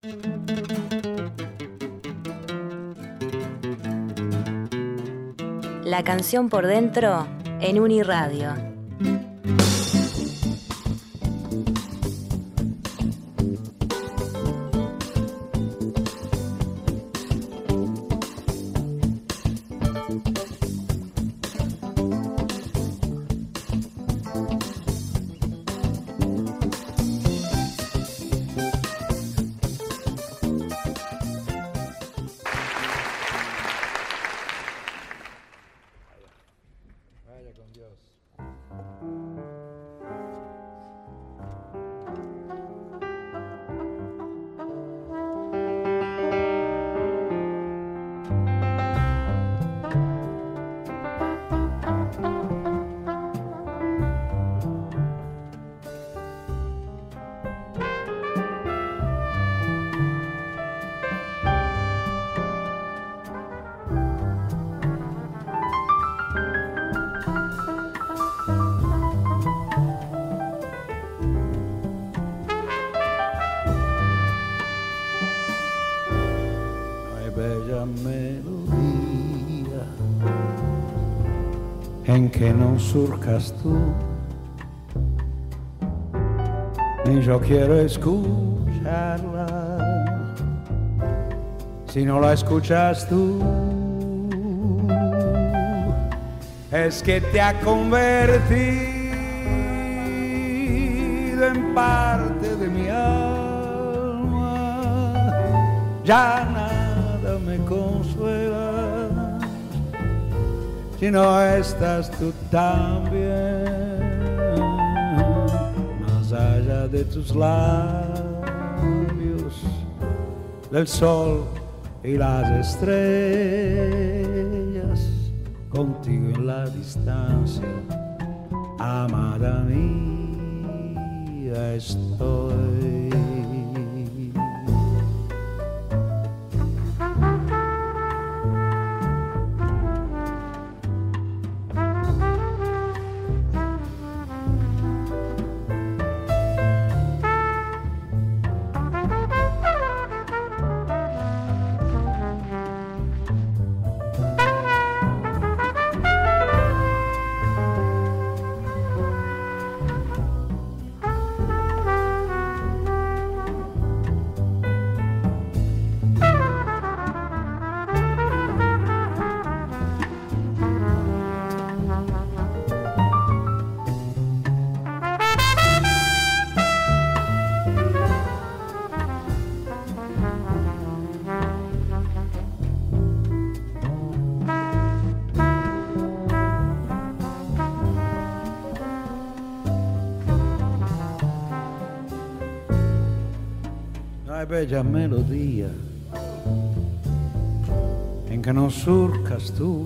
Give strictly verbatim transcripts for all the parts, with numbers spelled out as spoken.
La canción por dentro en Uniradio. En que no surcas tú, ni yo quiero escucharla. Si no la escuchas tú, es que te ha convertido en parte de mi alma. Ya nada me consuela si no estás tú también, más allá de tus labios, del sol y las estrellas, contigo en la distancia, amada mía, estoy. Bella melodía en que no surcas tú,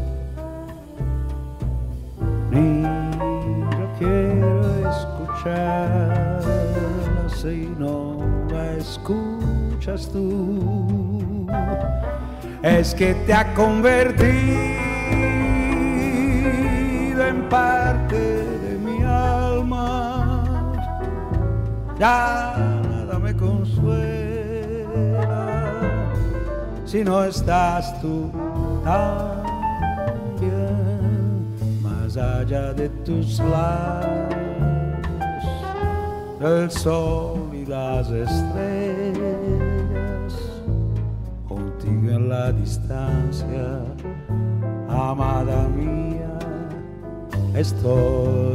ni yo quiero escucharla si no la escuchas tú. Es que te ha convertido en parte de mi alma. Ya nada me consuela si no estás tú también, más allá de tus labios, del sol y las estrellas, contigo en la distancia, amada mía, estoy.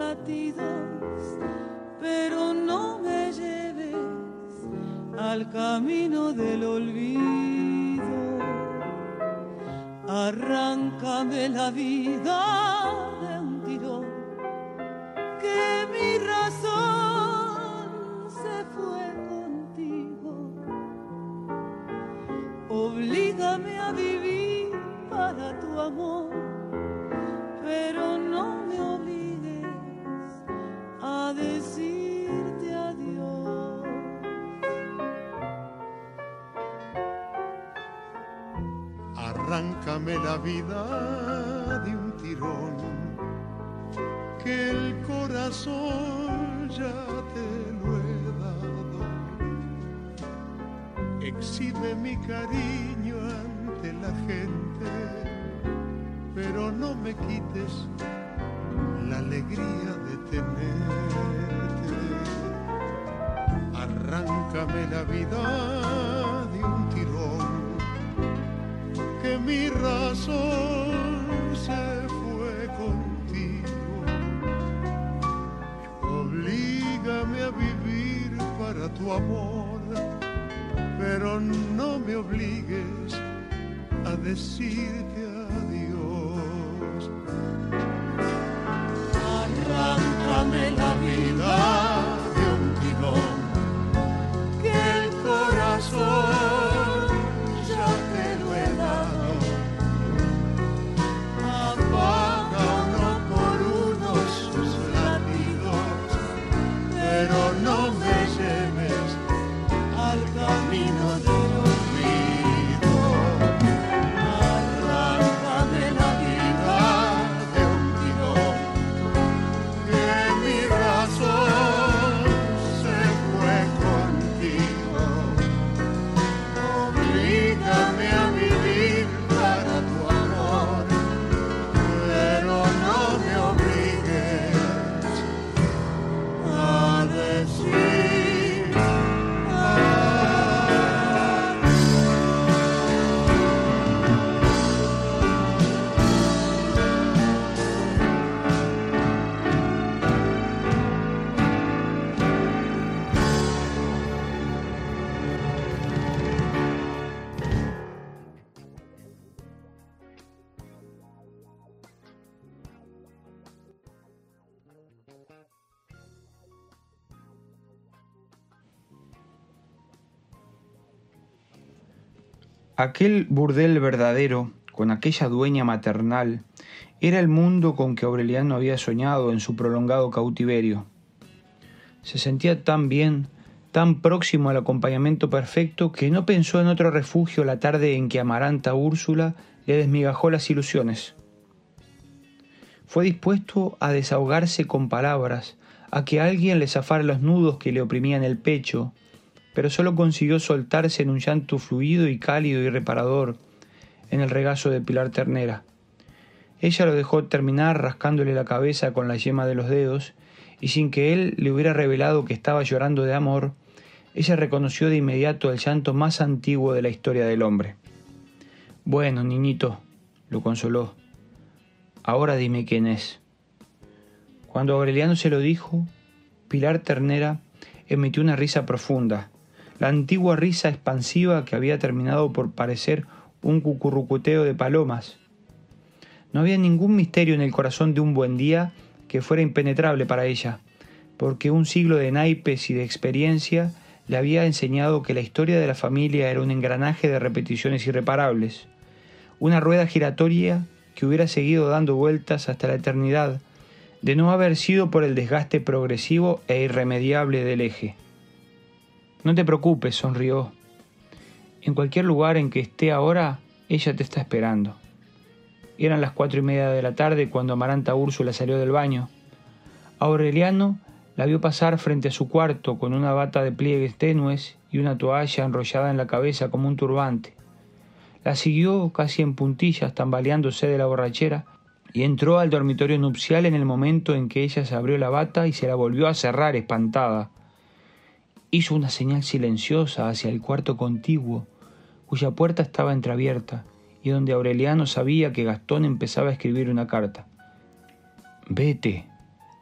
latidos, pero no me lleves al camino del olvido. Arráncame la vida de un tirón, que mi razón se fue contigo. Oblígame a vivir para tu amor, pero no me obligues a decirte adiós. Arráncame la vida de un tirón, que el corazón ya te lo he dado. Exhibe mi cariño ante la gente, pero no me quites la alegría de tenerte. Arráncame la vida de un tirón, que mi razón se fue contigo. Oblígame a vivir para tu amor, pero no me obligues a decirte adiós. Arráncame la vida de un tirón, que el corazón ya te lo he dado. Apaga uno por uno sus latidos, pero no me lleves al camino del olvido. Arráncame la vida de un tirón, que mi razón se fue contigo. Oblígame a vivir para tu amor, pero no me obligues a decir Aquel burdel verdadero, con aquella dueña maternal, era el mundo con que Aureliano había soñado en su prolongado cautiverio. Se sentía tan bien, tan próximo al acompañamiento perfecto, que no pensó en otro refugio la tarde en que Amaranta Úrsula le desmigajó las ilusiones. Fue dispuesto a desahogarse con palabras, a que alguien le zafara los nudos que le oprimían el pecho, pero solo consiguió soltarse en un llanto fluido y cálido y reparador en el regazo de Pilar Ternera. Ella lo dejó terminar rascándole la cabeza con la yema de los dedos, y sin que él le hubiera revelado que estaba llorando de amor, ella reconoció de inmediato el llanto más antiguo de la historia del hombre. «Bueno, niñito», lo consoló, «ahora dime quién es». Cuando Aureliano se lo dijo, Pilar Ternera emitió una risa profunda, la antigua risa expansiva que había terminado por parecer un cucurrucuteo de palomas. No había ningún misterio en el corazón de un buen día que fuera impenetrable para ella, porque un siglo de naipes y de experiencia le había enseñado que la historia de la familia era un engranaje de repeticiones irreparables, una rueda giratoria que hubiera seguido dando vueltas hasta la eternidad, de no haber sido por el desgaste progresivo e irremediable del eje. «No te preocupes», sonrió. «En cualquier lugar en que esté ahora, ella te está esperando». Eran las cuatro y media de la tarde cuando Amaranta Úrsula salió del baño. Aureliano la vio pasar frente a su cuarto con una bata de pliegues tenues y una toalla enrollada en la cabeza como un turbante. La siguió casi en puntillas, tambaleándose de la borrachera, y entró al dormitorio nupcial en el momento en que ella se abrió la bata y se la volvió a cerrar espantada. Hizo una señal silenciosa hacia el cuarto contiguo, cuya puerta estaba entreabierta, y donde Aureliano sabía que Gastón empezaba a escribir una carta. «Vete»,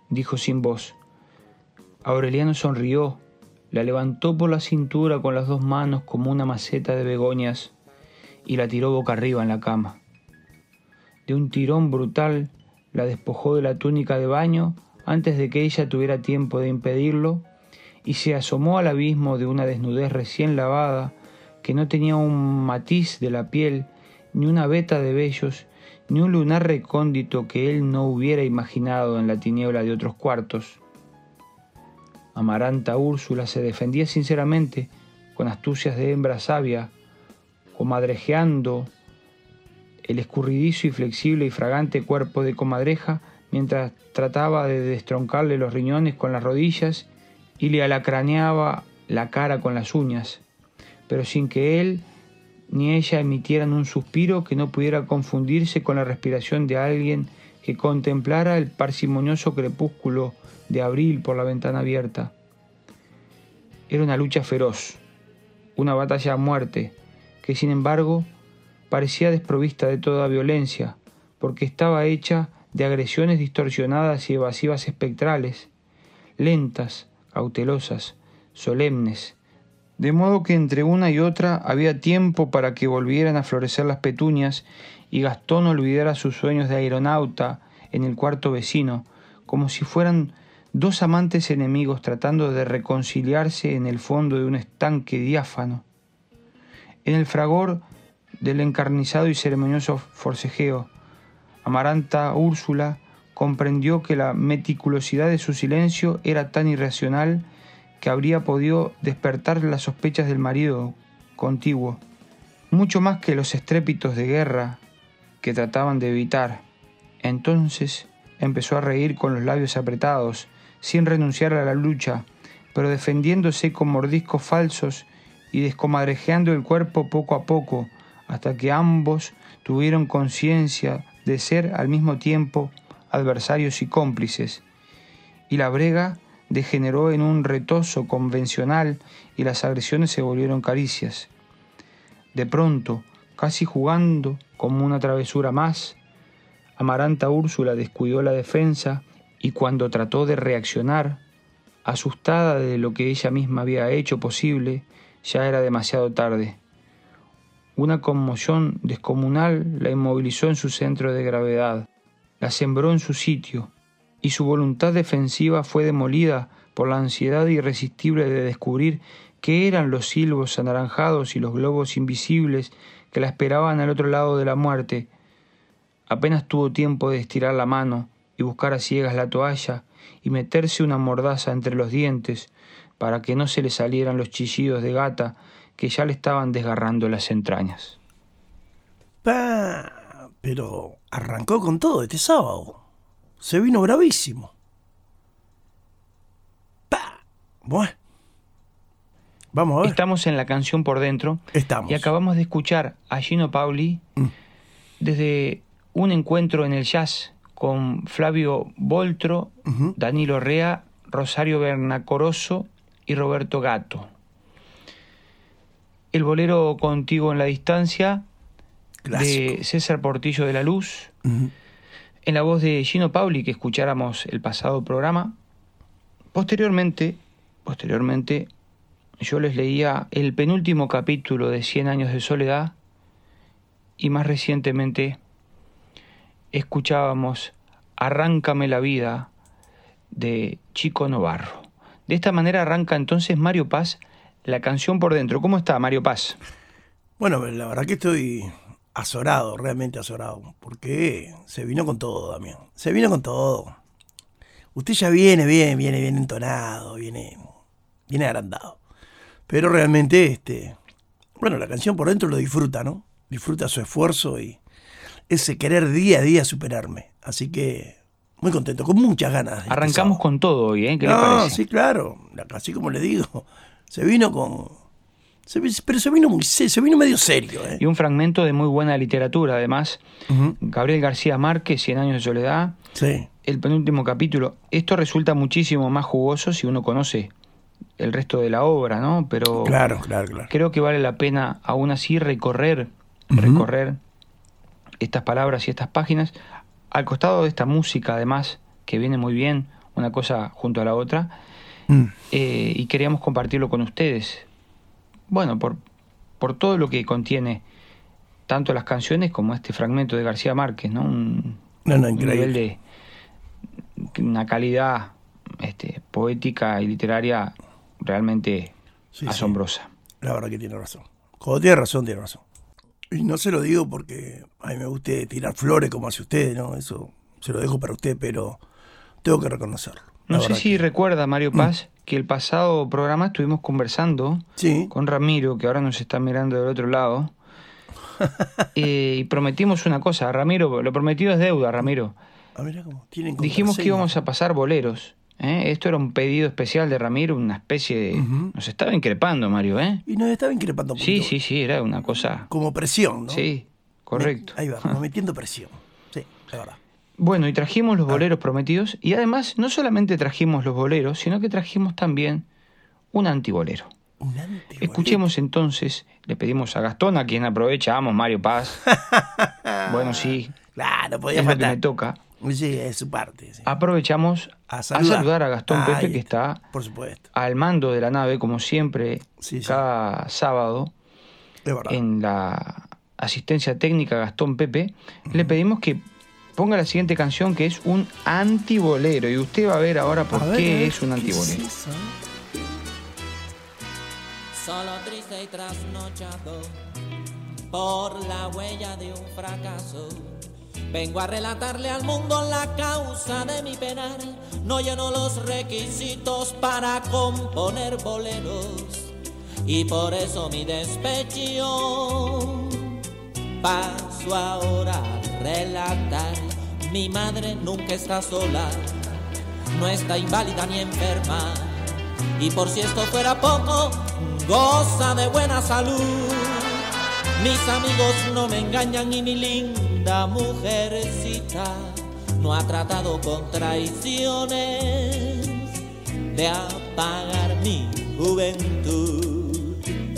dijo sin voz. Aureliano sonrió, la levantó por la cintura con las dos manos como una maceta de begonias y la tiró boca arriba en la cama. De un tirón brutal la despojó de la túnica de baño antes de que ella tuviera tiempo de impedirlo y se asomó al abismo de una desnudez recién lavada que no tenía un matiz de la piel, ni una veta de vellos, ni un lunar recóndito que él no hubiera imaginado en la tiniebla de otros cuartos. Amaranta Úrsula se defendía sinceramente, con astucias de hembra sabia, comadrejeando el escurridizo y flexible y fragante cuerpo de comadreja mientras trataba de destroncarle los riñones con las rodillas y le alacraneaba la cara con las uñas, pero sin que él ni ella emitieran un suspiro que no pudiera confundirse con la respiración de alguien que contemplara el parsimonioso crepúsculo de abril por la ventana abierta. Era una lucha feroz, una batalla a muerte, que sin embargo parecía desprovista de toda violencia, porque estaba hecha de agresiones distorsionadas y evasivas espectrales, lentas, cautelosas, solemnes, de modo que entre una y otra había tiempo para que volvieran a florecer las petunias y Gastón olvidara sus sueños de aeronauta en el cuarto vecino, como si fueran dos amantes enemigos tratando de reconciliarse en el fondo de un estanque diáfano. En el fragor del encarnizado y ceremonioso forcejeo, Amaranta Úrsula comprendió que la meticulosidad de su silencio era tan irracional que habría podido despertar las sospechas del marido contiguo, mucho más que los estrépitos de guerra que trataban de evitar. Entonces empezó a reír con los labios apretados, sin renunciar a la lucha, pero defendiéndose con mordiscos falsos y descomadrejeando el cuerpo poco a poco, hasta que ambos tuvieron conciencia de ser al mismo tiempo adversarios y cómplices, y la brega degeneró en un retozo convencional y las agresiones se volvieron caricias. De pronto, casi jugando como una travesura más, Amaranta Úrsula descuidó la defensa y cuando trató de reaccionar, asustada de lo que ella misma había hecho posible, ya era demasiado tarde. Una conmoción descomunal la inmovilizó en su centro de gravedad, la sembró en su sitio, y su voluntad defensiva fue demolida por la ansiedad irresistible de descubrir qué eran los silbos anaranjados y los globos invisibles que la esperaban al otro lado de la muerte. Apenas tuvo tiempo de estirar la mano y buscar a ciegas la toalla y meterse una mordaza entre los dientes para que no se le salieran los chillidos de gata que ya le estaban desgarrando las entrañas. Pa, pero arrancó con todo este sábado. Se vino bravísimo. Pa, bueno. Vamos a ver. Estamos en la canción Por Dentro. Estamos. Y acabamos de escuchar a Gino Paoli mm. desde un encuentro en el jazz con Flavio Boltro, uh-huh. Danilo Rea, Rosario Bernacoroso y Roberto Gatto. El bolero Contigo en la Distancia, clásico, de César Portillo de la Luz, uh-huh. en la voz de Gino Paoli, que escucháramos el pasado programa. Posteriormente, posteriormente, yo les leía el penúltimo capítulo de Cien años de soledad y más recientemente escuchábamos Arráncame la vida de Chico Novarro. De esta manera arranca entonces Mario Paz la canción Por Dentro. ¿Cómo está, Mario Paz? Bueno, la verdad que estoy azorado, realmente azorado, porque se vino con todo, Damián. Se vino con todo. Usted ya viene bien, viene bien entonado, viene, viene agrandado. Pero realmente, este, bueno, la canción Por Dentro lo disfruta, ¿no? Disfruta su esfuerzo y ese querer día a día superarme. Así que muy contento, con muchas ganas. Arrancamos este con todo hoy, ¿eh? ¿Qué no, le parece? Sí, claro. Así como le digo, se vino con... Se, pero se vino muy se vino medio serio, ¿eh? Y un fragmento de muy buena literatura, además. Uh-huh. Gabriel García Márquez, Cien años de soledad. Sí. El penúltimo capítulo. Esto resulta muchísimo más jugoso si uno conoce el resto de la obra, ¿no? Pero claro, claro, claro. Creo que vale la pena aún así recorrer, uh-huh. recorrer estas palabras y estas páginas, al costado de esta música, además, que viene muy bien, una cosa junto a la otra, Mm. eh, y queríamos compartirlo con ustedes. Bueno, por, por todo lo que contiene tanto las canciones como este fragmento de García Márquez, ¿no? Un, No, no, un increíble. nivel de una calidad este, poética y literaria realmente Sí, sí. asombrosa. La verdad que tiene razón. Cuando tiene razón, tiene razón. Y no se lo digo porque a mí me guste tirar flores como hace usted, ¿no? Eso se lo dejo para usted, pero tengo que reconocerlo. La No sé verdad si que- recuerda, Mario Paz, que el pasado programa estuvimos conversando Sí, con Ramiro, que ahora nos está mirando del otro lado, eh, y prometimos una cosa. Ramiro, lo prometido es deuda, Ramiro. a ver cómo tienen Dijimos que contraseña. íbamos a pasar boleros. ¿eh? Esto era un pedido especial de Ramiro, una especie de... Ujú. Nos estaba increpando, Mario, ¿eh? Y nos estaba increpando un Sí, poquito. sí, sí, era una cosa... Como presión, ¿no? Sí, correcto. Me- ahí va, como metiendo presión. Sí, la verdad. Bueno, y trajimos los boleros prometidos, y además no solamente trajimos los boleros, sino que trajimos también un antibolero. Un antibolero. Escuchemos entonces, le pedimos a Gastón, a quien aprovechamos, Mario Paz. Bueno, sí, Claro, podía es lo que me faltar. toca. Sí, es su parte. Sí. Aprovechamos A a saludar. saludar a Gastón Ahí Pepe, que está Por supuesto. al mando de la nave, como siempre, Sí, sí. cada sábado, Es verdad. en la asistencia técnica Gastón Pepe. Le pedimos que ponga la siguiente canción, que es un antibolero. Y usted va a ver ahora por A ver, qué a ver, es un ¿qué antibolero. es eso? Solo triste y trasnochado por la huella de un fracaso. Vengo a relatarle al mundo la causa de mi penar. No lleno los requisitos para componer boleros y por eso mi despecho paso ahora a relatar. Mi madre nunca está sola, no está inválida ni enferma, y por si esto fuera poco, goza de buena salud. Mis amigos no me engañan y mi linda mujercita no ha tratado con traiciones de apagar mi juventud.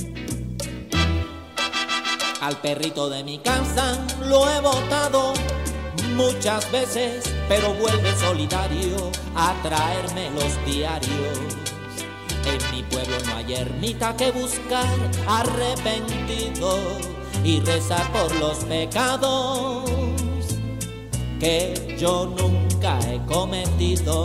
Al perrito de mi casa lo he botado muchas veces, pero vuelve solidario a traerme los diarios. En mi pueblo no hay ermita que buscar arrepentido y rezar por los pecados que yo nunca he cometido.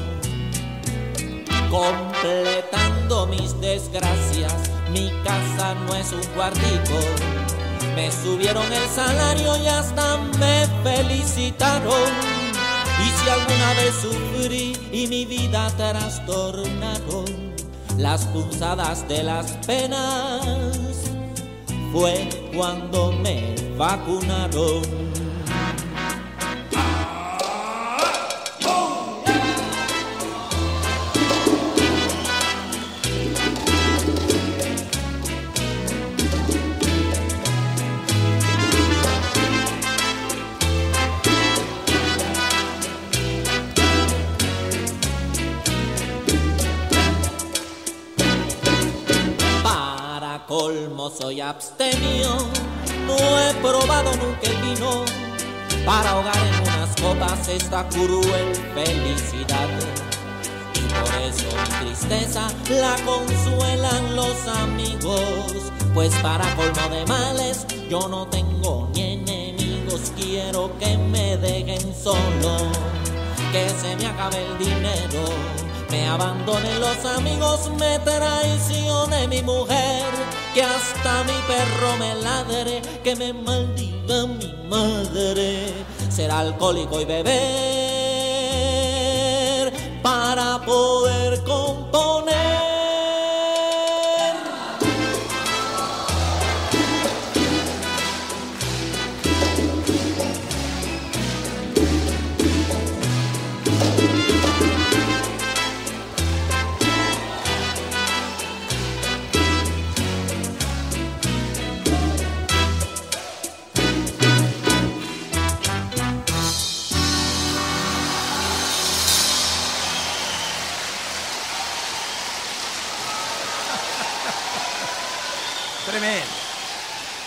Completando mis desgracias, mi casa no es un cuartico. Me subieron el salario y hasta me felicitaron. Y si alguna vez sufrí y mi vida trastornaron, las punzadas de las penas fue cuando me vacunaron. Colmo soy abstemio, no he probado nunca el vino para ahogar en unas copas esta cruel felicidad. Y por eso mi tristeza la consuelan los amigos, pues para colmo de males yo no tengo ni enemigos. Quiero que me dejen solo, que se me acabe el dinero, me abandonen los amigos, me traicione mi mujer, que hasta mi perro me ladre, que me maldiga mi madre, ser alcohólico y beber para poder componer. Tremendo.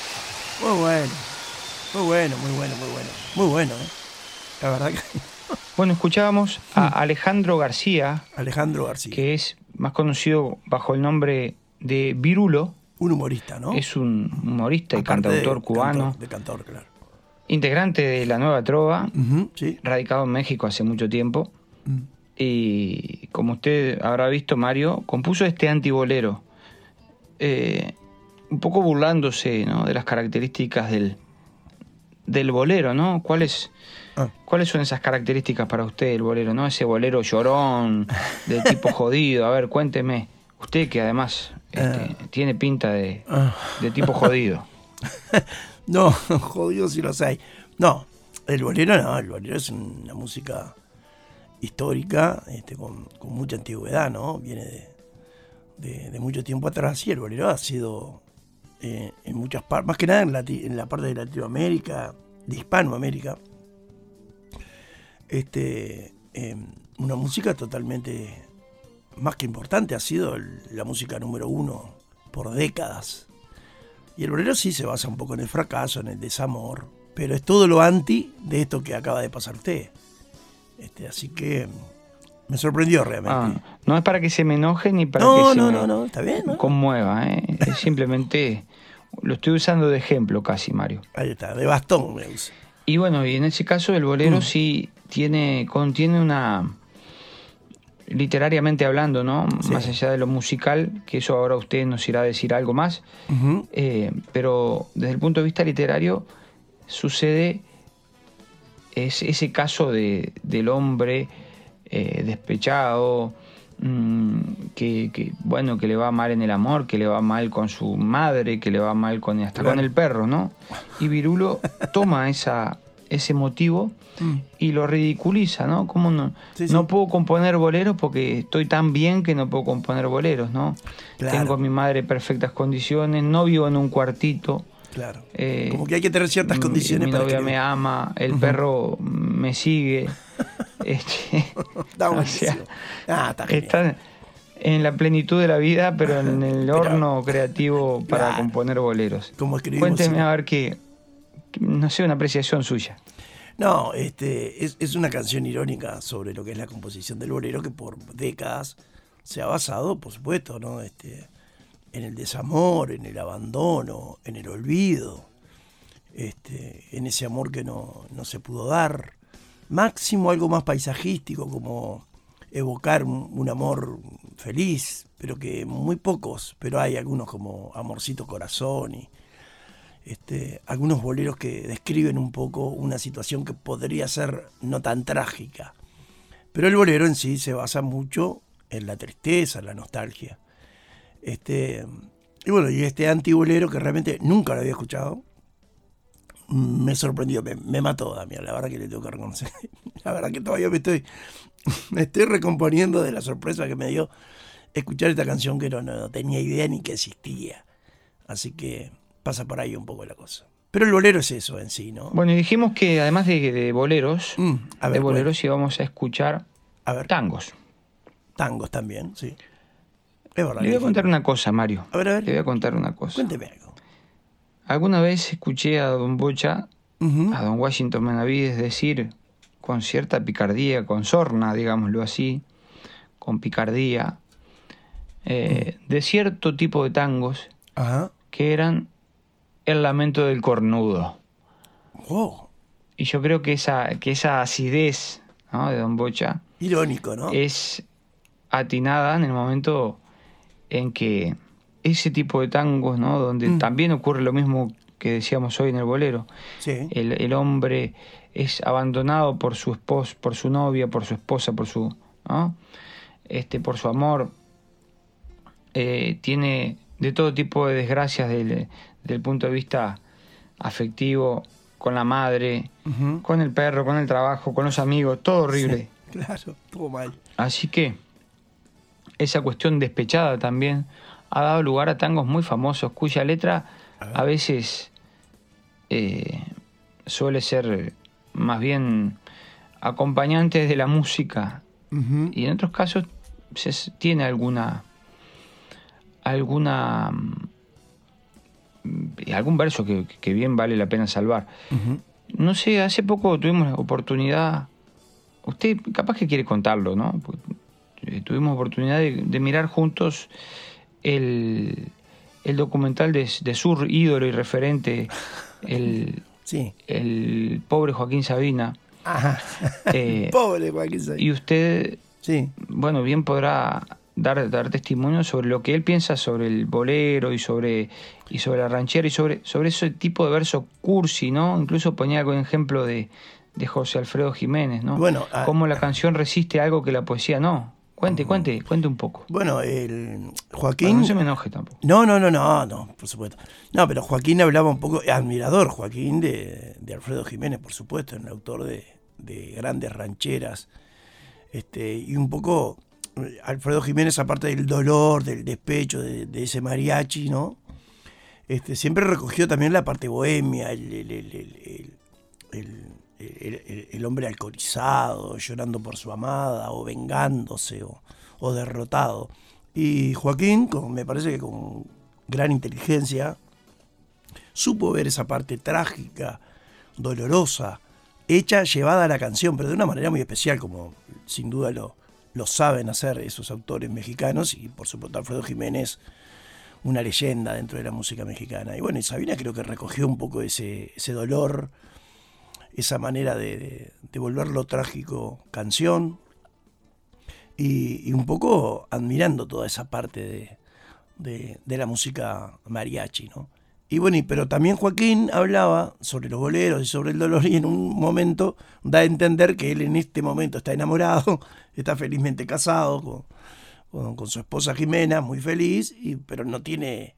Muy bueno. Muy bueno, muy bueno, muy bueno. Muy bueno, ¿eh? La verdad que... Bueno, escuchábamos a Alejandro García, Alejandro García. que es más conocido bajo el nombre de Virulo. Un humorista, ¿no? Es un humorista y Aparte cantautor de cubano, cantor, de cantor, claro. integrante de la Nueva Trova, Ujú, sí. radicado en México hace mucho tiempo. Mm. Y como usted habrá visto, Mario, compuso este antibolero, eh, un poco burlándose, ¿no?, de las características del, del bolero, ¿no? ¿Cuáles, Ah. ¿Cuáles son esas características para usted del bolero, ¿no? Ese bolero llorón, de tipo jodido. A ver, cuénteme. Usted que además este, tiene pinta de, Ah. de tipo jodido. No, jodido si los hay. No, el bolero no, el bolero es una música histórica, este, con, con mucha antigüedad, ¿no? Viene de, de, de mucho tiempo atrás, y el bolero ha sido eh, en muchas partes, más que nada en, Lati- en la parte de Latinoamérica, de Hispanoamérica, este, eh, una música totalmente más que importante, ha sido el- la música número uno por décadas. Y el bolero sí se basa un poco en el fracaso, en el desamor, pero es todo lo anti de esto que acaba de pasar usted. Este, así que me sorprendió realmente. Ah, no es para que se me enoje ni para no, que se no, me no, no, está bien, ¿no? conmueva, ¿eh? Es simplemente lo estoy usando de ejemplo casi, Mario. Ahí está, de bastón me usa. Y bueno, y en ese caso el bolero Mm. sí tiene, contiene una, literariamente hablando, ¿no? Sí. Más allá de lo musical, que eso ahora usted nos irá a decir algo más, Ujú. eh, pero desde el punto de vista literario sucede es ese caso de, del hombre eh, despechado, mmm, que, que, bueno, que le va mal en el amor, que le va mal con su madre, que le va mal con hasta Claro. con el perro, ¿no? Y Virulo toma esa, ese motivo Mm. y lo ridiculiza, ¿no? ¿Cómo no? Sí, sí. No puedo componer boleros porque estoy tan bien que no puedo componer boleros, ¿no? Claro. Tengo a mi madre en perfectas condiciones, no vivo en un cuartito. Claro. Eh, Como que hay que tener ciertas mi- condiciones mi para novia escribir. me ama, el Ujú. perro me sigue. este, Está o buenísimo. sea, Ah, está genial. está en la plenitud de la vida, pero en el Pero- horno creativo para Claro. componer boleros. Como escribimos Cuénteme siempre. a ver qué, qué- no sé, una apreciación suya. No, este, es, es una canción irónica sobre lo que es la composición del bolero, que por décadas se ha basado, por supuesto, ¿no? Este, en el desamor, en el abandono, en el olvido, este, en ese amor que no, no se pudo dar. Máximo algo más paisajístico, como evocar un, un amor feliz, pero que muy pocos, pero hay algunos como Amorcito Corazón y Este, algunos boleros que describen un poco una situación que podría ser no tan trágica. Pero el bolero en sí se basa mucho en la tristeza, en la nostalgia. Este, y bueno, y este antibolero que realmente nunca lo había escuchado, me sorprendió, me, me mató, Damián, la verdad que le tengo que reconocer. La verdad que todavía me estoy, me estoy recomponiendo de la sorpresa que me dio escuchar esta canción que no, no tenía idea ni que existía. Así que pasa por ahí un poco la cosa. Pero el bolero es eso en sí, ¿no? Bueno, y dijimos que además de, de boleros, Mm, a ver, de boleros íbamos a escuchar A ver, tangos. tangos también, sí. Es verdad. Le voy a que contar dijimos. una cosa, Mario. A ver, a ver. Le voy a contar una cosa. Cuénteme algo. Alguna vez escuché a don Bocha, Ujú. a don Washington Benavides decir con cierta picardía, con sorna, digámoslo así, con picardía, eh, de cierto tipo de tangos Ajá. que eran el lamento del cornudo. Wow. Y yo creo que esa, que esa acidez, ¿no?, de don Bocha Irónico, ¿no? es atinada en el momento en que ese tipo de tangos, ¿no?, donde Mm. también ocurre lo mismo que decíamos hoy en el bolero, Sí. el, el hombre es abandonado por su esposa, por su novia, por su esposa, por su, ¿no?, este, por su amor, eh, tiene de todo tipo de desgracias del, del punto de vista afectivo, con la madre, Ujú. con el perro, con el trabajo, con los amigos, todo horrible. Claro, estuvo mal. Así que esa cuestión despechada también ha dado lugar a tangos muy famosos cuya letra A ver. a veces eh, suele ser más bien acompañantes de la música Ujú. y en otros casos se tiene alguna alguna mm, algún verso que, que bien vale la pena salvar. Ujú. No sé, hace poco tuvimos la oportunidad usted capaz que quiere contarlo, ¿no? Pues, eh, tuvimos oportunidad de, de mirar juntos el, el documental de, de su ídolo y referente, el, sí. el pobre Joaquín Sabina. Ajá. Eh, Pobre Joaquín Sabina. Y usted, sí. bueno, bien podrá dar, dar testimonio sobre lo que él piensa sobre el bolero y sobre, y sobre la ranchera y sobre, sobre ese tipo de verso cursi, ¿no? Incluso ponía algún ejemplo de, de José Alfredo Jiménez, ¿no? Bueno, a, cómo la canción resiste algo que la poesía no. Cuente, cuente, cuente un poco. Bueno, el Joaquín... Bueno, no se me enoje tampoco. No, no, no, no, no, por supuesto. No, pero Joaquín hablaba un poco, admirador Joaquín de, de Alfredo Jiménez, por supuesto, el autor de, de grandes rancheras. Este, y un poco, Alfredo Jiménez, aparte del dolor, del despecho, de, de ese mariachi, ¿no? Este, siempre recogió también la parte bohemia, el, el, el, el, el, el, el, el hombre alcoholizado, llorando por su amada, o vengándose, o, o derrotado. Y Joaquín, con, me parece que con gran inteligencia, supo ver esa parte trágica, dolorosa, hecha, llevada a la canción, pero de una manera muy especial, como sin duda lo, lo saben hacer esos autores mexicanos, y por supuesto Alfredo Jiménez, una leyenda dentro de la música mexicana. Y bueno, y Sabina creo que recogió un poco ese, ese dolor, esa manera de, de, de volverlo trágico canción, y, y un poco admirando toda esa parte de, de, de la música mariachi, ¿no? Y bueno, y, pero también Joaquín hablaba sobre los boleros y sobre el dolor, y en un momento da a entender que él en este momento está enamorado, está felizmente casado con, con, con su esposa Jimena, muy feliz, y, pero no tiene...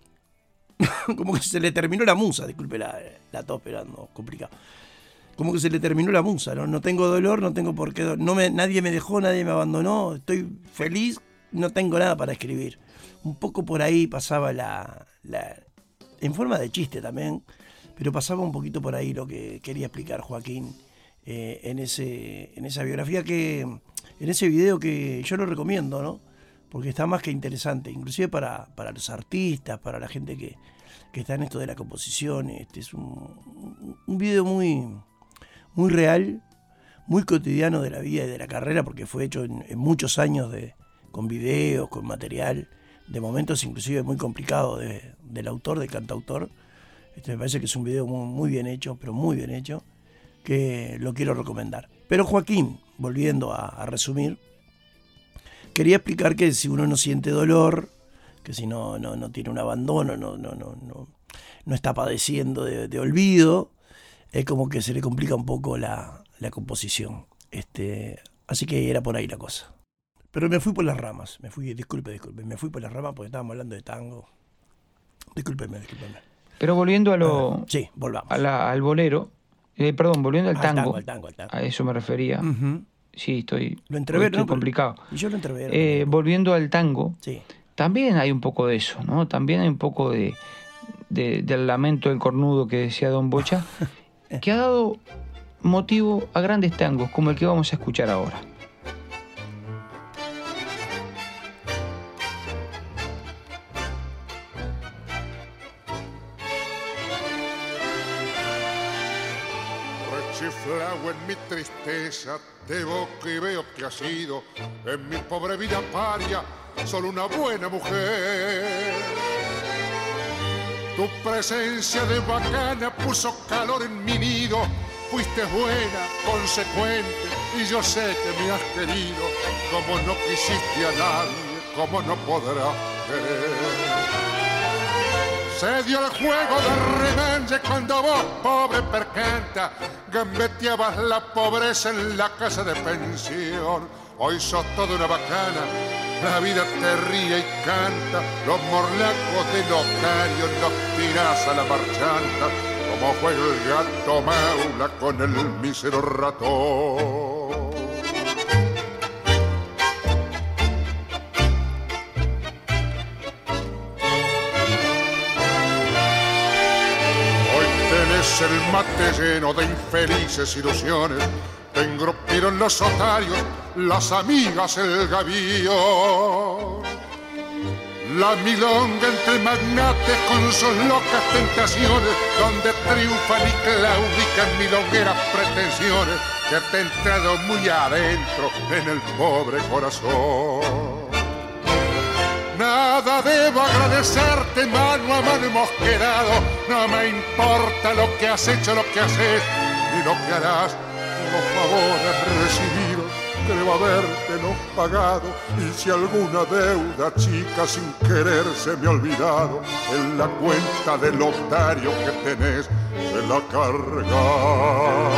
como que se le terminó la musa, disculpe la, la tos, pero no, complicado. Como que se le terminó la musa, ¿no? No tengo dolor, no tengo por qué... Do- no me, nadie me dejó, nadie me abandonó, estoy feliz, no tengo nada para escribir. Un poco por ahí pasaba la... la en forma de chiste también, pero pasaba un poquito por ahí lo que quería explicar Joaquín eh, en, ese, en esa biografía, que en ese video que yo lo recomiendo, ¿no? Porque está más que interesante, inclusive para, para los artistas, para la gente que, que está en esto de la composición. Este es un, un video muy, muy real, muy cotidiano de la vida y de la carrera, porque fue hecho en, en muchos años de, con videos, con material, de momentos inclusive muy complicados de, del autor, del cantautor. Este, me parece que es un video muy, muy bien hecho, pero muy bien hecho, que lo quiero recomendar. Pero Joaquín, volviendo a, a resumir, quería explicar que si uno no siente dolor, que si no, no, no tiene un abandono, no, no, no, no, no está padeciendo de, de olvido, es como que se le complica un poco la, la composición. Este, así que era por ahí la cosa. Pero me fui por las ramas, me fui, disculpe, disculpe, me fui por las ramas porque estábamos hablando de tango. Discúlpeme, discúlpeme. Pero volviendo a lo... Uh, sí, volvamos. A la, al bolero, eh, perdón, volviendo al al tango, tango, al tango, al tango. a eso me refería. Uh-huh. Sí, estoy, Lo entrevé, estoy ¿no? complicado. Y yo lo entrevé. Eh, volviendo al tango, sí. También hay un poco de eso, ¿no? También hay un poco de, de del lamento del cornudo que decía Don Bocha, que ha dado motivo a grandes tangos como el que vamos a escuchar ahora. Rechiflado en mi tristeza, te evoco y veo que has sido en mi pobre vida paria solo una buena mujer. Tu presencia de bacana puso calor en mi nido, fuiste buena, consecuente, y yo sé que me has querido como no quisiste a nadie, como no podrás querer. Se dio el juego de revanche cuando vos, pobre percanta, gambeteabas la pobreza en la casa de pensión. Hoy sos toda una bacana, la vida te ríe y canta, los morlacos de locario los tirás a la marchanta, como juega el gato maula con el mísero ratón. El mate lleno de infelices ilusiones, te engrupieron los otarios, las amigas, el gavillo. La milonga entre magnates con sus locas tentaciones, donde triunfan y claudican milongueras pretensiones que te han entrado muy adentro en el pobre corazón. Nada debo agradecerte, mano a mano hemos quedado. No me importa lo que has hecho, lo que haces, ni lo que harás. Los favores recibidos creo habértelos pagado. Y si alguna deuda chica sin querer se me ha olvidado, en la cuenta del notario que tenés se la carga.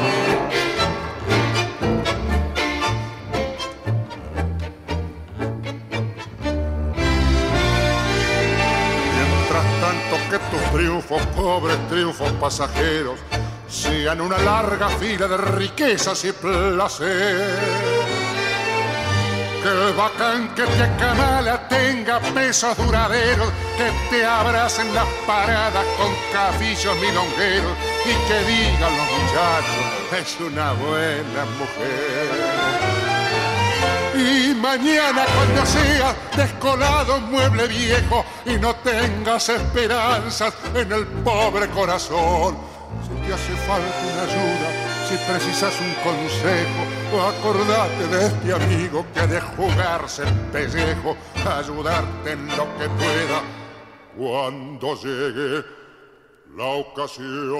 Que tus triunfos, pobres triunfos pasajeros, sean una larga fila de riquezas y placer. Que el bacán que te acamala tenga pesos duraderos, que te abracen las paradas con cabillos milongueros y que digan los muchachos, es una buena mujer. Y mañana cuando seas descolado mueble viejo y no tengas esperanzas en el pobre corazón, si te hace falta una ayuda, si precisas un consejo, acordate de este amigo que ha de jugarse el pellejo, ayudarte en lo que pueda cuando llegue la ocasión.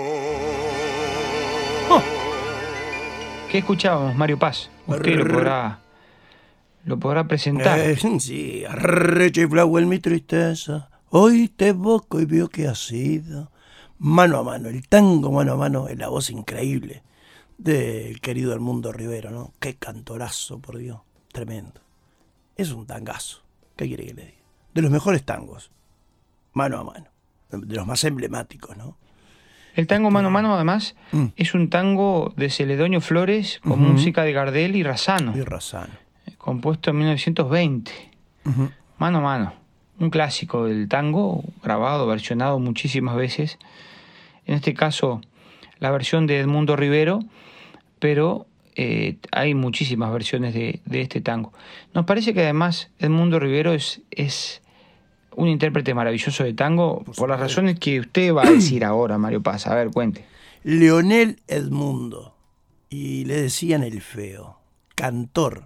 Oh. ¿Qué escuchábamos, Mario Paz? Usted lo podrá... Lo podrá presentar. Eh, sí, arrechiflado en mi tristeza. Hoy te evoco y veo que has sido. Mano a mano, el tango mano a mano, es la voz increíble del querido Edmundo Rivero, ¿no? Qué cantorazo, por Dios, tremendo. Es un tangazo, ¿qué quiere que le diga? De los mejores tangos, mano a mano, de los más emblemáticos, ¿no? El tango mano a mano, además, mm. es un tango de Celedonio Flores con uh-huh. música de Gardel y Razzano. Y Razzano. Compuesto en mil novecientos veinte. Uh-huh. Mano a mano. Un clásico del tango, grabado, versionado muchísimas veces. En este caso, la versión de Edmundo Rivero, pero eh, hay muchísimas versiones de, de este tango. Nos parece que además Edmundo Rivero es, es un intérprete maravilloso de tango, por, por las razones que usted va a decir ahora, Mario Paz. A ver, cuente. Leonel Edmundo, y le decían el feo, cantor,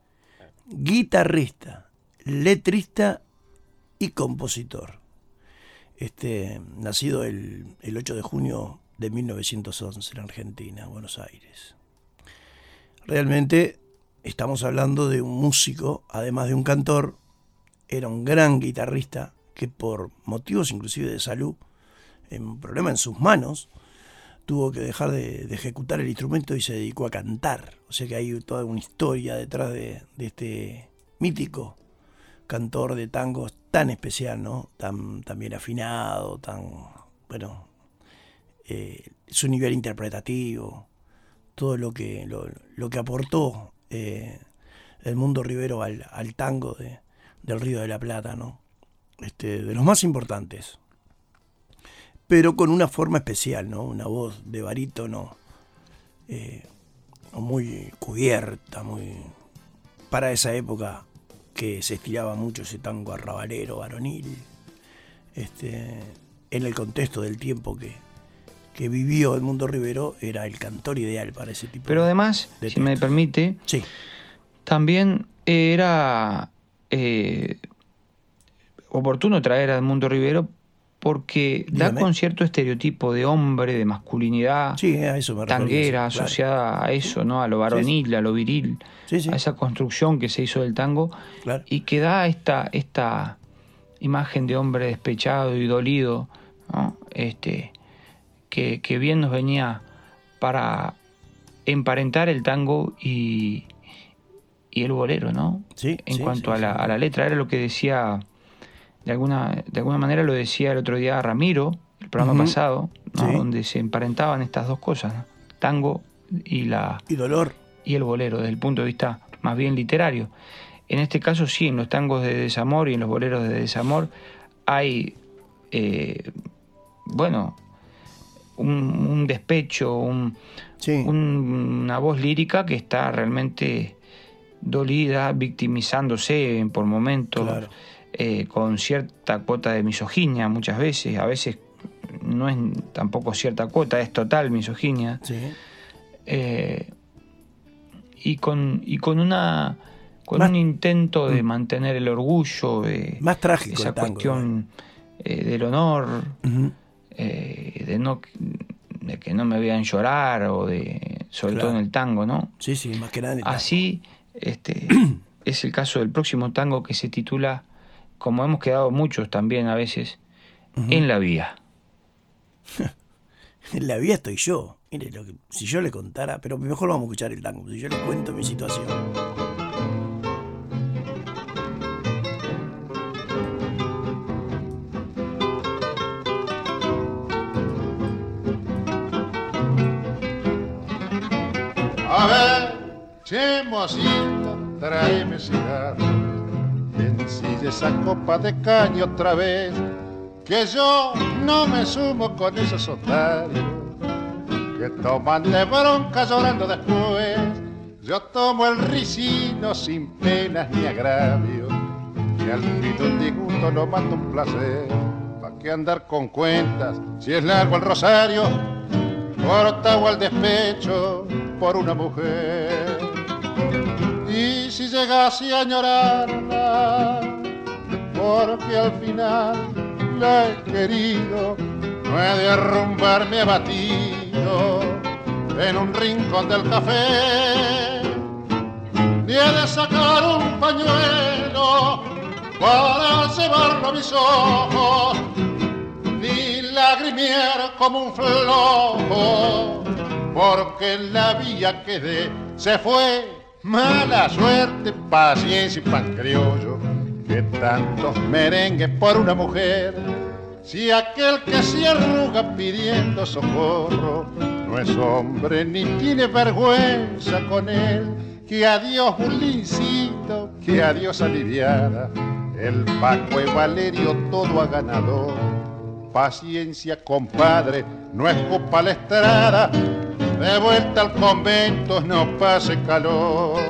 guitarrista, letrista y compositor. Este, nacido el, el ocho de junio de mil novecientos once en Argentina, Buenos Aires. Realmente estamos hablando de un músico, además de un cantor, era un gran guitarrista que por motivos inclusive de salud, en un problema en sus manos, tuvo que dejar de, de ejecutar el instrumento y se dedicó a cantar. O sea que hay toda una historia detrás de, de este mítico cantor de tangos tan especial, ¿no? Tan, tan bien afinado, tan, bueno, eh, su nivel interpretativo, todo lo que, lo, lo que aportó eh, Edmundo Rivero al, al tango de, del Río de la Plata, ¿no? Este, de los más importantes. Pero con una forma especial, ¿no? Una voz de barítono eh, muy cubierta, muy para esa época que se estiraba mucho ese tango arrabalero, varonil, este, en el contexto del tiempo que, que vivió Edmundo Rivero, era el cantor ideal para ese tipo. Pero además, de si texto. Me permite, sí. también era eh, oportuno traer a Edmundo Rivero porque Dígame. da con cierto estereotipo de hombre, de masculinidad, sí, a eso me tanguera, refería, asociada claro. a eso, ¿no? A lo varonil, sí. a lo viril, sí, sí. a esa construcción que se hizo del tango, claro. y que da esta, esta imagen de hombre despechado y dolido, ¿no? Este, que, que bien nos venía para emparentar el tango y, y el bolero, ¿no? Sí, en sí, cuanto sí, a, la, sí. a la letra, era lo que decía... De alguna, de alguna manera lo decía el otro día Ramiro, el programa uh-huh. pasado, ¿no? Sí. Donde se emparentaban estas dos cosas, ¿no? Tango y la y dolor y el bolero, desde el punto de vista más bien literario. En este caso sí, en los tangos de desamor y en los boleros de desamor hay, eh, bueno, un, un despecho, un, sí. un, una voz lírica que está realmente dolida, victimizándose por momentos. Claro. eh, con cierta cuota de misoginia muchas veces, a veces no es tampoco cierta cuota, es total misoginia. Sí. Eh, y con y con una con Más- un intento de mantener el orgullo, eh, Más trágico esa el tango, cuestión eh, del honor, Ujú. eh, de no de que no me vean llorar, o de sobre Claro. todo en el tango, ¿no? Sí, sí, más que nada en el tango. Así este es el caso del próximo tango, que se titula, como hemos quedado muchos también a veces, En la vía. En la vía estoy yo. Mire, lo que, si yo le contara, pero mejor vamos a escuchar el tango. Si yo le cuento mi situación. A ver, chemosito, tráeme cigarro. Ensille esa copa de caña otra vez, que yo no me sumo con esos otarios que toman de bronca llorando después. Yo tomo el ricino sin penas ni agravio, que al fin un disgusto no mata un placer. ¿Pa' qué andar con cuentas si es largo el rosario? Cortado al despecho por una mujer. Y si llegase a añorarla, porque al final la he querido, no he de arrumbarme abatido en un rincón del café, ni he de sacar un pañuelo para llevarlo a mis ojos, ni lagrimiar como un flojo, porque en la vía quedé. Se fue mala suerte, paciencia y pan criollo, que tantos merengues por una mujer. Si aquel que se arruga pidiendo socorro no es hombre ni tiene vergüenza con él, que adiós Bulincito, que adiós aliviada, el Paco y Valerio todo ha ganado. Paciencia, compadre, no escupa la estrada, de vuelta al convento no pase calor.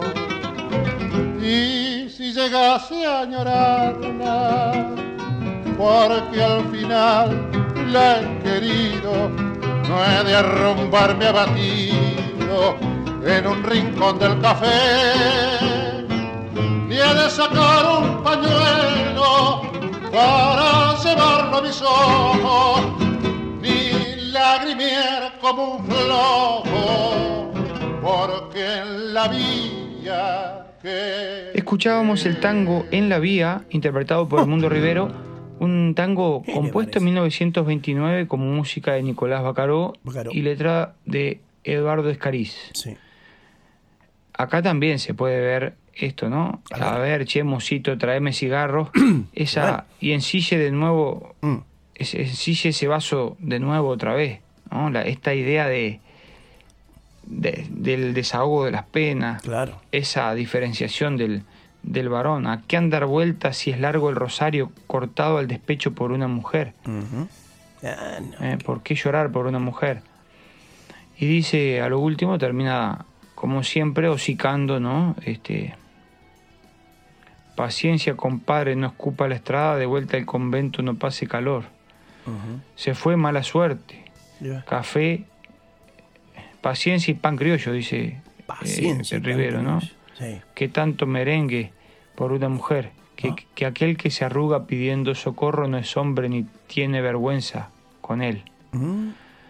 Y si llegase a añorarla, porque al final la he querido, no he de arrumbarme abatido en un rincón del café, ni he de sacar un pañuelo para llevarlo a mis ojos, ni lagrimiar como un flojo, porque en la vía que... Escuchábamos el tango En la vía, interpretado por Edmundo Rivero, un tango ¿Qué le compuesto en parece? mil novecientos veintinueve como música de Nicolás Bacaró, Bacaró. y letra de Eduardo Escariz. Sí. Acá también se puede ver esto, ¿no? A ver, che, mocito, traeme cigarros. Esa, Bueno. y ensille de nuevo, Mm. es- ensille ese vaso de nuevo otra vez, ¿no? La, esta idea de, de- del desahogo de las penas, Claro. esa diferenciación del, del varón. ¿A qué andar vueltas si es largo el rosario cortado al despecho por una mujer? Ujú. Ah, no. ¿Eh? ¿Por qué llorar por una mujer? Y dice, a lo último termina, como siempre, hocicando, ¿no? Este, paciencia, compadre, no escupa la estrada, de vuelta al convento no pase calor. Ujú. Se fue mala suerte. Ya. Café, paciencia y pan criollo, dice Paciencia. eh, Rivero, ¿no? Sí. Que tanto merengue por una mujer, que, Ah. que aquel que se arruga pidiendo socorro no es hombre ni tiene vergüenza con él. Mm.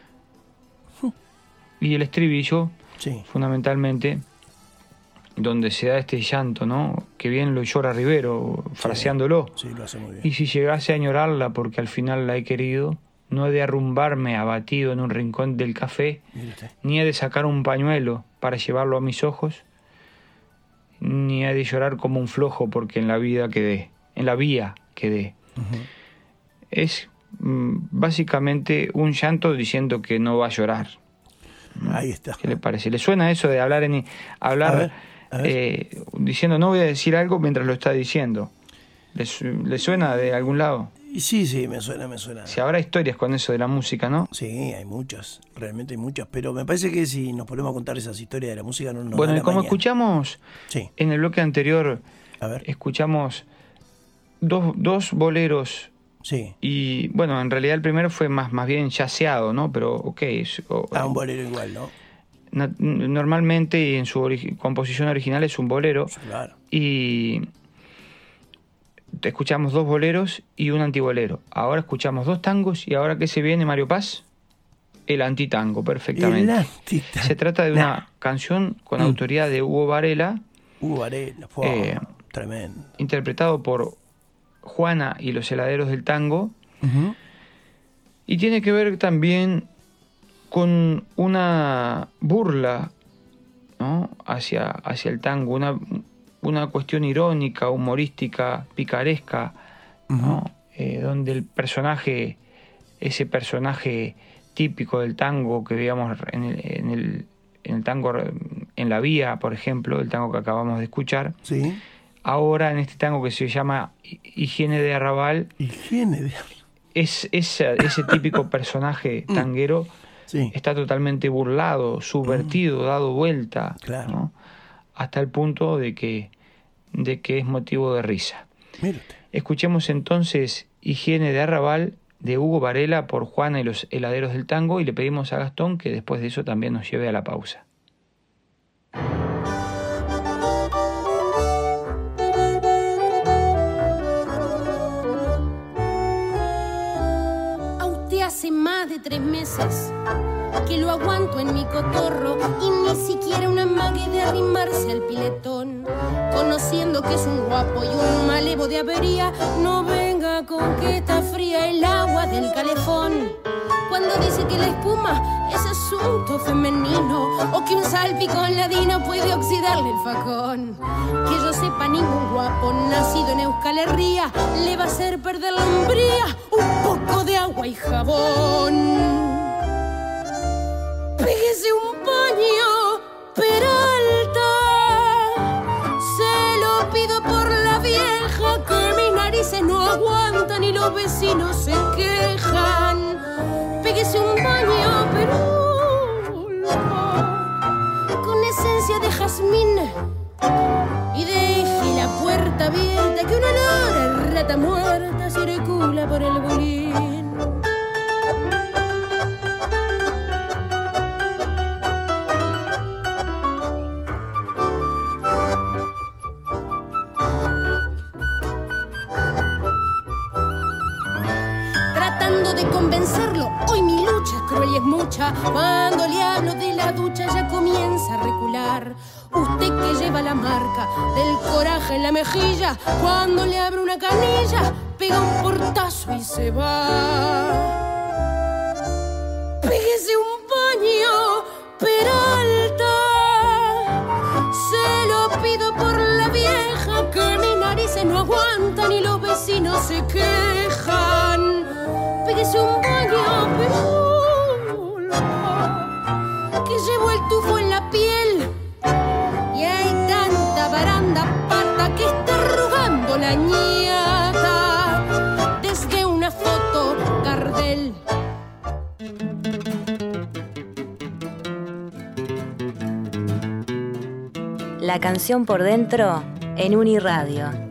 Y el estribillo, Sí. fundamentalmente, donde se da este llanto, ¿no? Que bien lo llora Rivero, fraseándolo. Sí, lo hace muy bien. Y si llegase a añorarla porque al final la he querido, no he de arrumbarme abatido en un rincón del café, Mire usted. ni he de sacar un pañuelo para llevarlo a mis ojos, ni he de llorar como un flojo porque en la vida quedé, en la vía quedé. Ujú. Es mm, básicamente un llanto diciendo que no va a llorar. Ahí está. ¿Qué le parece? ¿Le suena eso de hablar en hablar A ver, a ver. eh, diciendo no voy a decir algo mientras lo está diciendo? ¿Le, su- le suena de algún lado? Y sí, sí, me suena, me suena. Si habrá historias con eso de la música, ¿no? Sí, hay muchas, realmente hay muchas, pero me parece que si nos ponemos a contar esas historias de la música no nos Bueno, da y la como mañana. escuchamos Sí, en el bloque anterior, a ver. escuchamos dos, dos boleros. Sí. Y bueno, en realidad el primero fue más, más bien yaceado, ¿no? Pero ok. Es, o, Ah, un bolero igual, ¿no? na, normalmente y en su ori- composición original es un bolero. Claro. Y escuchamos dos boleros y un antibolero. Ahora escuchamos dos tangos y ahora ¿qué se viene, Mario Paz? El antitango, perfectamente. El antitango. Se trata de una Nah. canción con Mm. autoría de Hugo Varela, Uh, Varela, fue Eh, tremendo. interpretado por Juana y los heladeros del tango, Ujú. y tiene que ver también con una burla, ¿no? hacia, hacia el tango, una, una cuestión irónica, humorística, picaresca, ¿no? Ujú. Eh, donde el personaje, ese personaje típico del tango que veíamos en el, en el, en el tango en la vía, por ejemplo, el tango que acabamos de escuchar, Sí. ahora en este tango que se llama Higiene de Arrabal, Higiene de... es, ese, ese típico personaje tanguero Sí. está totalmente burlado, subvertido, dado vuelta, Claro. ¿no? hasta el punto de que, de que es motivo de risa. Mire usted. Escuchemos entonces Higiene de Arrabal de Hugo Varela por Juana y los heladeros del tango, y le pedimos a Gastón que después de eso también nos lleve a la pausa. A usted hace más de tres meses que lo aguanto en mi cotorro y ni siquiera una mague de arrimarse al piletón. Conociendo que es un guapo y un malevo de avería, no venga con que está fría el agua del calefón. Cuando dice que la espuma es asunto femenino o que un salpicón ladino puede oxidarle el facón. Que yo sepa, ningún guapo nacido en Euskal Herria le va a hacer perder la hombría un poco de agua y jabón. Pégese un paño, Peralta, se lo pido por la vieja que mis narices no aguantan y los vecinos se quejan. Pégese un baño, Peralta, con esencia de jazmín y deje la puerta abierta que un olor a rata muerta circula por el bolín. De convencerlo, hoy mi lucha es cruel y es mucha. Cuando le hablo de la ducha ya comienza a recular. Usted que lleva la marca del coraje en la mejilla, cuando le abro una canilla pega un portazo y se va. Pégese un paño, Peralta, se lo pido por la vieja que mis narices no aguantan y los vecinos se quejan. Pégese un baño, Peralta, que llevo el tufo en la piel y hay tanta baranda pata que está arrugando la ñata desde una foto Gardel. La canción por dentro en Uniradio.